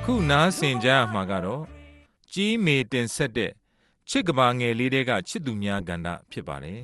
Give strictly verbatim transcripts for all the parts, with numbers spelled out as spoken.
ခုနားဆင်ကြမှာကတော့ကြီးမေတင်ဆက်တဲ့ချစ်ကဘာငယ်လေးတွေကချစ်သူများကဏ္ဍဖြစ်ပါတယ်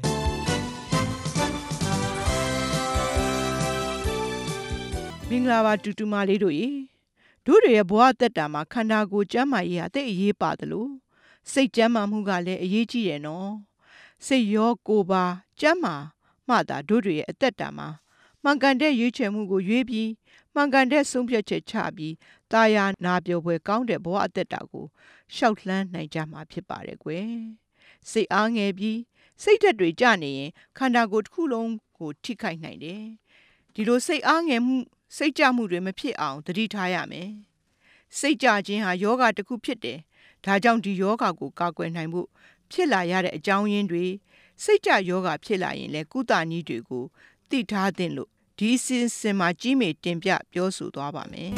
မင်္ဂလာပါတူတူမလေးတို့ရေတို့တွေရဲ့ဘဝတက်တာမှာခန္ဓာကိုယ်ကျန်းမာရေးဟာတိတ်အရေးပါတယ်လို့စိတ်ကျန်းမာမှုကလည်းအရေးကြီးတယ်နော်စိတ်ရောကိုယ်ပါကျန်းမာမှသာတို့တွေရဲ့အသက်တာမှာမှန်ကန်တဲ့ရွေးချယ်မှုကိုရွေးပြီးမှန်ကန်တဲ့ဆုံးဖြတ်ချက်ချပြီးတာယာနာပျော်ဖွယ်ကောင်းတဲ့ဘဝအသက်တာကိုရှောက်လှမ်းနိုင်ကြမှာဖြစ်ပါတယ်ကွယ်စိတ်အားငယ်ပြီးစိတ်ဓာတ်တွေကျနေရင်ခန္ဓာကိုယ်တစ်ခုလုံးကိုထိခိုက်နိုင်တယ်ဒီလိုစိတ်အားငယ်မှုစိတ်ကြမှုတွေမဖြစ်အောင်သတိထားရမယ်စိတ်ကြခြင်းဟာယောဂတစ်ခုဖြစ်တယ်ဒါကြောင့်ဒီယောဂကိုကာကွယ်နိုင်ဖို့ဖြစ်လာရတဲ့အကြောင်းရင်းတွေစိတ်ကြယောဂဖြစ်လာရင်လည်းကုသနည်းတွေကိုသိထားသင့်လို့ဒီအစီအစဉ်မှာကြီးမေတင်ပြပြောဆိုသွားပါမယ်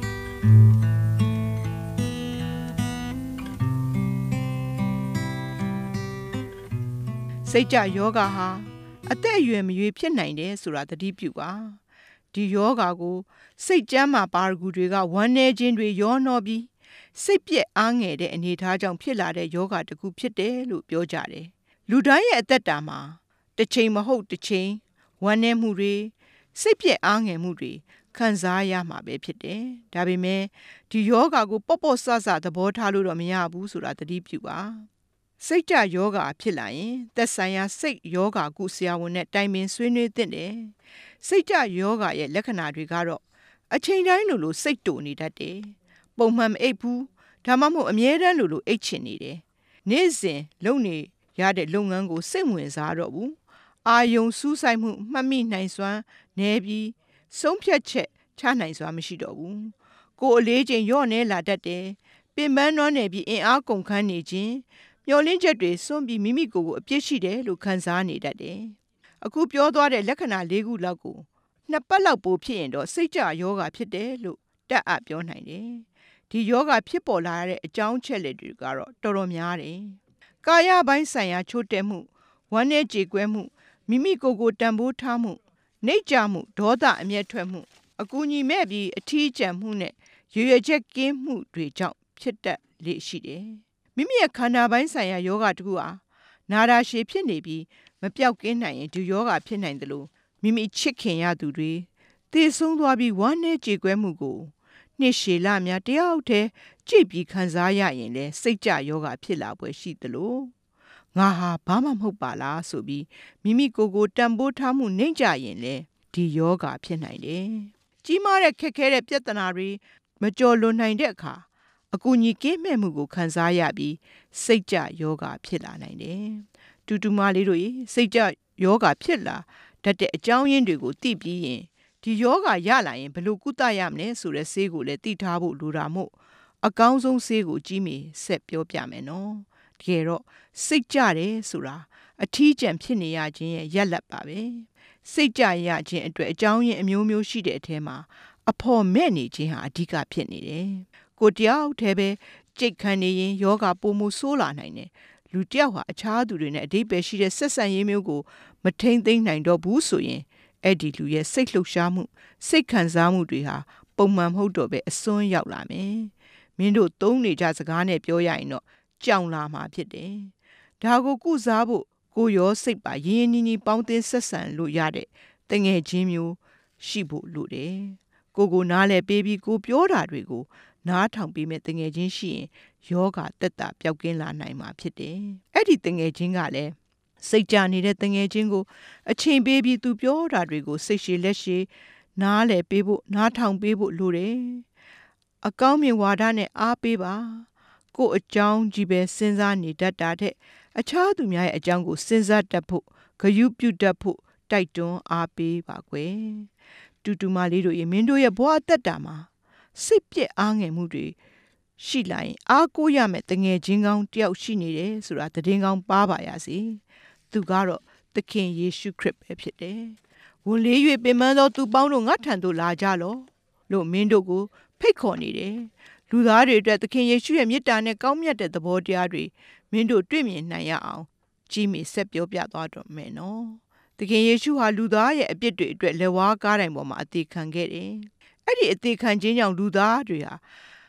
စိတ်ကြယောဂဟာအသက်အရွယ်မရွေးဖြစ်နိုင်တယ်ဆိုတာသတိပြုပါဒီယောဂကိုစိတ်ကျမ်းမာပါရဂူတွေကဝမ်းနည်းခြင်းတွေရောနှောပြီးစိတ်ပြက်အားငယ်တဲ့အနေအထားကြောင့်ဖြစ်လာတဲ့ယောဂတစ်ခုဖြစ်တယ်လို့ပြောကြတယ်လူတိုင်းရဲ့အသက်တာမှာတစ်ချိန်မဟုတ်တစ်ချိန်ဝမ်းနည်းမှုတွေစိတ်ပြက်အားငယ်မှုတွေခံစားရမှာပဲဖြစ်တယ်ဒါပေမဲ့ဒီယောဂကိုပေါ့ပေါ့ဆဆသဘောထားလို့တော့မရဘူးဆိုတာသတိပြုပါစိတ်ကြယောဂဖြစ်လာရင်သက်ဆိုင်ရာစိတ်ယောဂကုဆရာဝန်နဲ့တိုင်ပင်ဆွေးနွေးသင့်တယ်စိတ်ကြယောဂရဲ့လက္ခဏာတွေကတော့အချိန်တိုင်းလိုလိုစိတ်တူနေတတ်တယ်ပုံမှန်မအိပ်ဘူးဒါမှမဟုတ်အမြဲတမ်းလိုလိုအိပ်ချင်နေတယ်နေ့စဉ်လုပ်နေရတဲ့လုပ်ငန်းကိုစိတ်ဝင်စားတော့ဘူးအာယုံစူးစိုက်မှုမှတ်မိနိုင်စွမ်းနည်းပြီးဆုံးဖြတ်ချက်ချနိုင်စွမ်းမရှိတော့ဘူးကိုယ်အလေးချိန်လျော့နေလာတတ်တယ်ပင်ပန်းနွမ်းနယ်ပြီးအင်အားကုန်ခန်းနေခြင်းမျောလင်းချက်တွေစွန့်ပြီးမိမိကိုယ်ကိုအပြစ်ရှိတယ်လို့ခံစားနေတတ်တယ်အခုပြောသွားတဲ့လက္ခဏာလေးခုလောက်ကိုနှစ်ပတ်လောက်ပိုဖြစ်ရင်တော့စိတ်ကြယောဂဖြစ်တယ်လို့တက်အပ်ပြောနိုင်တယ်ဒီယောဂဖြစ်ပေါ်လာတဲ့အကြောင်းချက်လက်တွေကတော့တော်တော်များတယ်ကာယပိုင်းဆိုင်ရာချို့တဲ့မှုဝမ်းနည်းကြေကွဲမှုမိမိကိုယ်ကိုတန်ဖိုးထားမှုနှိမ့်ချမှုဒေါသအမျက်ထွက်မှုအကူအညီမဲ့ပြီးအထီးကျန်မှုနဲ့ရွရွချက်ကင်းမှုတွေကြောင့်ဖြစ်တတ်လေရှိတယ်မိမိရဲ့ခန္ဓာပိုင်းဆိုင်ရာယောဂတခုဟာနာတာရှည်ဖြစ်နေပြီးမပြောက်ကင်းနိုင်ရင်ဒီယောဂဖြစ်နိုင်တယ်လို့မိမိချစ်ခင်ရသူတွေသေဆုံးသွားပြီးဝမ်းနည်းကြေကွဲမှုကိုနှစ်ရှည်လများတယောက်တည်းကြည့်ပြီးခံစားရရင်လည်းစိတ်ကြယောဂဖြစ်လာပွဲရှိသလိုငါဟာဘာမှမဟုတ်ပါလားဆိုပြီးမိမိကိုယ်ကိုတန်ဖိုးထားမှုနှိမ့်ကြရင်လည်းဒီယောဂဖြစ်နိုင်တယ်ကြီးမားတဲ့ခက်ခဲတဲ့ပြဿနာတွေမကျော်လွန်နိုင်တဲ့အခါအကူအညီကင်းမဲ့မှုကိုခံစားရပြီးစိတ်ကြယောဂဖြစ်လာနိုင်တယ်တူတူမလေးတို့ရေစိတ်ကြယောဂဖြစ်လာတတ်တဲ့အကြောင်းရင်းတွေကိုသိပြီးရင်ဒီယောဂရလာရင်ဘယ်လိုကုသရမလဲဆိုတဲ့ဆေးကိုလည်းသိထားဖို့လိုတာမို့အကောင်းဆုံးဆေးကိုကြီးမေဆက်ပြောပြမယ်နော်တကယ်တော့စိတ်ကြတယ်ဆိုတာအထီးကျန်ဖြစ်နေရခြင်းရဲ့ရက်လက်ပါပဲစိတ်ကြရခြင်းအတွက်အကြောင်းရင်းအမျိုးမျိုးရှိတဲ့အထဲမှာအဖို့မဲ့နေခြင်းဟာအဓိကဖြစ်နေတယ်ကိုတယောက်တည်းပဲကြိတ်ခံနေရင်ယောဂပိုမိုဆိုးလာနိုင်တယ်လူတယောက်ဟာအခြားသူတွေနဲ့အဓိပ္ပာယ်ရှိတဲ့ဆက်ဆံရေးမျိုးကိုမထိန်သိမ်းနိုင်တော့ဘူးဆိုရင်အဲ့ဒီလူရဲ့စိတ်လှုပ်ရှားမှုစိတ်ခံစားမှုတွေဟာပုံမှန်မဟုတ်တော့ပဲအစွန်းရောက်လာမယ်မင်းတို့သုံးနေကြစကားနဲ့ပြောရရင်တော့ကြောင်လာမှာဖြစ်တယ်ဒါကိုကုစားဖို့ကိုရောစိတ်ပါရင်းရင်းနှီးနှီးပေါင်းသင်းဆက်ဆံလို့ရတဲ့တငယ်ချင်းမျိုးရှိဖို့လိုတယ်ကိုကိုနားလဲပေးပြီးကိုပြောတာတွေကိုနားထောင်ပြီးမဲ့တငယ်ချင်းရှိရင်ယောဂတက်တာပျောက်ကင်းလာနိုင်မှာဖြစ်တယ်အဲ့ဒီတငယ်ချင်းကလည်းစိတ်ကြနေတဲ့တငယ်ချင်းကိုအချိန်ပေးပြီးသူပြောတာတွေကိုစိတ်ရှည်လက်ရှည်နားလဲပေးဖို့နားထောင်ပေးဖို့လိုတယ်အကောင်းမြင်ဝါဒနဲ့အားပေးပါကိုအကြောင်းကြီးပဲစဉ်းစားနေတတ်တာတဲ့အခြားသူများရဲ့အကြောင်းကိုစဉ်းစားတတ်ဖို့ဂရုပြုတတ်ဖို့တိုက်တွန်းအားပေးပါကွယ်တူတူမလေးတို့ရေမင်းတို့ရဲ့ဘဝအသက်တာမှာစိတ်ပြည့်အားငယ်မှုတွေရှိလာရင်အားကိုးရမယ်တငယ်ချင်းကောင်းတယောက်ရှိနေတယ်ဆိုတာသတင်းကောင်းပါပါရစေသူကတော့သခင်ယေရှုခရစ်ပဲဖြစ်တယ်ဝန်လေး၍ပင်ပန်းသောသူပေါင်းတို့ငါထံသို့လာကြလော့လို့မင်းတို့ကိုဖိတ်ခေါ်နေတယ်လူသားတွေအတွက်သခင်ယေရှုရဲ့မေတ္တာနဲ့ကောင်းမြတ်တဲ့သဘောတရားတွေမင်းတို့တွေ့မြင်နိုင်ရအောင်ကြီးမေဆက်ပြောပြသွားတော့မယ်နော်သခင်ယေရှုဟာလူသားရဲ့အပြစ်တွေအတွက်လက်ဝါးကားတိုင်ပေါ်မှာအသေးခံခဲ့တယ်အဲ့ဒီအသေးခံခြင်းကြောင့်လူသားတွေဟာ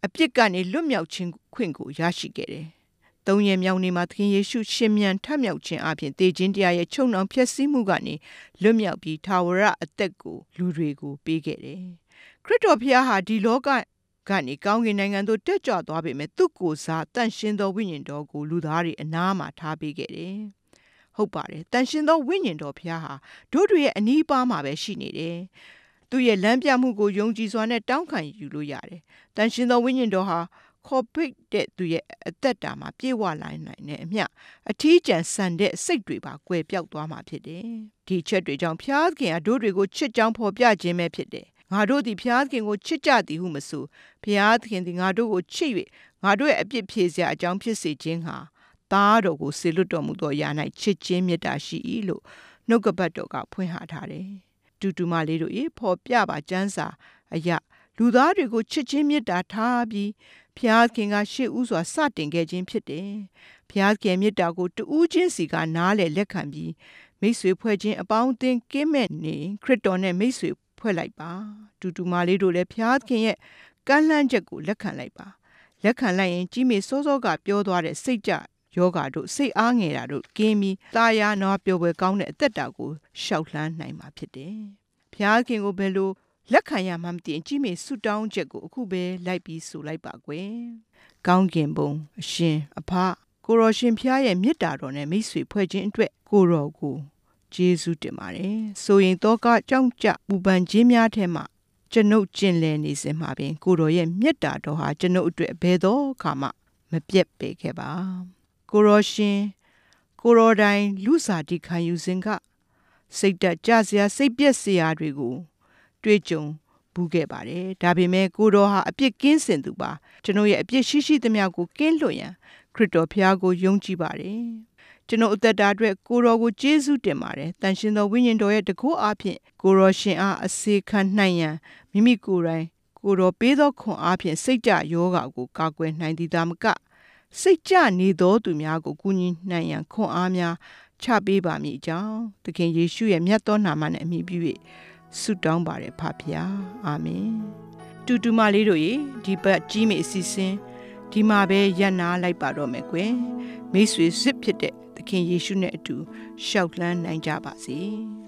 အပြစ်ကနေလွတ်မြောက်ခြင်းခွင့်ကိုရရှိခဲ့တယ်။သုံးရက်မြောက်နေ့မှာသခင်ယေရှုရှင်မြန်ထမြောက်ခြင်းအပြင်တေခြင်းတရားရဲ့ချုပ်နှောင်ဖျက်ဆီးမှုကနေလွတ်မြောက်ပြီးထာဝရအသက်ကိုလူတွေကိုပေးခဲ့တယ်။ခရစ်တော်ဖခင်ဟာဒီလောကကနေကောင်းကင်နိုင်ငံသို့တက်ကြွသွားပေမဲ့သူ့ကိုယ်စားတန်ရှင်းသောဝိညာဉ်တော်ကိုလူသားတွေအနားမှာထားပေးခဲ့တယ်။ဟုတ်ပါတယ်။တန်ရှင်းသောဝိညာဉ်တော်ဖခင်ဟာတို့တွေရဲ့အနီးပါးမှာပဲရှိနေတယ်။သူရဲ့လမ်းပြမှုကိုယုံကြည်စွာနဲ့တောင်းခံယူလို့ရတယ်။တန်ရှင်းသောဝိညာဉ်တော်ဟာခေါ်ပိတ်တဲ့သူရဲ့အသက်တာမှာပြေဝလာနိုင်တဲ့အမျှအထီးကျန်ဆန်တဲ့စိတ်တွေပါကွယ်ပြောက်သွားမှာဖြစ်တယ်။ဒီချက်တွေကြောင့်ဖျားခင်ကတို့တွေကိုချစ်ကြောင်းဖော်ပြခြင်းပဲဖြစ်တယ်။ငါတို့သည်ဖျားခင်ကိုချစ်ကြသည်ဟုမဆိုဖျားခင်သည်ငါတို့ကိုချစ်၍ငါတို့ရဲ့အပြစ်ဖြေစရာအကြောင်းဖြစ်စေခြင်းဟာသားတော်ကိုစေလွတ်တော်မူသောယာ၌ချစ်ခြင်းမေတ္တာရှိ၏လို့နှုတ်ကပတ်တော်ကဖွင့်ဟထားတယ်။တူတူမလေးတို့၏ဖော်ပြပါကျမ်းစာအရာလူသားတွေကိုချစ်ခြင်းမေတ္တာထားပြီးဖျားခင်ကရှေ့ဦးစွာစတင်ခဲ့ခြင်းဖြစ်တယ်။ဖျားခင်မေတ္တာကိုတူးချင်းစီကနားလေလက်ခံပြီးမိတ်ဆွေဖွဲ့ခြင်းအပေါင်းအသင်းကင်းမဲ့နေခရစ်တော်နဲ့မိတ်ဆွေဖွဲ့လိုက်ပါတူတူမလေးတို့လည်းဖျားခင်ရဲ့ကမ်းလှမ်းချက်ကိုလက်ခံလိုက်ပါလက်ခံလိုက်ရင်ကြီးမေစောစောကပြောသွားတဲ့စိတ်ကြယောဂါတို့စိတ်အားငယ်တာတို့ကင်းပြီးတာယာနာပျော်ပွဲကောင်းတဲ့အသက်တာကိုရှောက်လှမ်းနိုင်မှာဖြစ်တယ်။ဖျားခင်ကိုဘယ်လိုလက်ခံရမှမသိရင်ကြီးမေဆုတောင်းချက်ကိုအခုပဲလိုက်ပြီးဆိုလိုက်ပါကွယ်။ကောင်းကင်ဘုံအရှင်အဖကိုရောရှင်ဖျားရဲ့မေတ္တာတော်နဲ့မိတ်ဆွေဖွဲ့ခြင်းအတွက်ကိုရောကိုကျေးဇူးတင်ပါတယ်။ဆိုရင်တော့ကကြောင့်ကြပူပန်ခြင်းများထဲမှာကျွန်ုပ်ကျင်လည်နေစဉ်မှာပင်ကိုတော်ရဲ့မေတ္တာတော်ဟာကျွန်ုပ်အတွက်ဘယ်သောအခါမှမပြတ်ပေခဲ့ပါ။ကိုရောရှင်ကိုရောတိုင်းလူစားတိခံယူစဉ်ကစိတ်တက်ကြစရာစိတ်ပြက်စရာတွေကိုတွေ့ကြုံဘူးခဲ့ပါတယ်။ဒါပေမဲ့ကိုတော်ဟာအပြစ်ကင်းစင်သူပါကျွန်ုပ်ရဲ့အပြစ်ရှိရှိသမျှကိုကင်းလွတ်ရန်ခရစ်တော်ဖျားကိုယုံကြည်ပါတယ်။ကျွန်ုပ်အသက်တာအတွက်ကိုတော်ကိုကျေးဇူးတင်ပါတယ်။တန်ရှင်သောဝိညာဉ်တော်ရဲ့တကုတ်အားဖြင့်ကိုတော်ရှင်အားအစေခံနိုင်ရန်မိမိကိုယ်တိုင်ကိုတော်ပေးသောခွန်အားဖြင့်စိတ်ကြယောဂါကိုကာကွယ်နိုင်သည်သာမကစိတ်ကြနေသောသူများကိုကူညီနိုင်ရန်ခွန်အားများချပေးပါမည်အကြောင်းသခင်ယေရှုရဲ့မြတ်သောနာမနဲ့အမိပြု၍ဆုတောင်းပါတယ်ဖဖျားအာမင်တူတူမလေးတို့ရေဒီပတ်ကြီးမေအစီအစဉ်ဒီမှာပဲရပ်နာလိုက်ပါတော့မယ်ကွယ်မိတ်ဆွေစစ်ဖြစ်တဲ့သခင်ယေရှုနဲ့အတူရှောက်လန်းနိုင်ကြပါစေ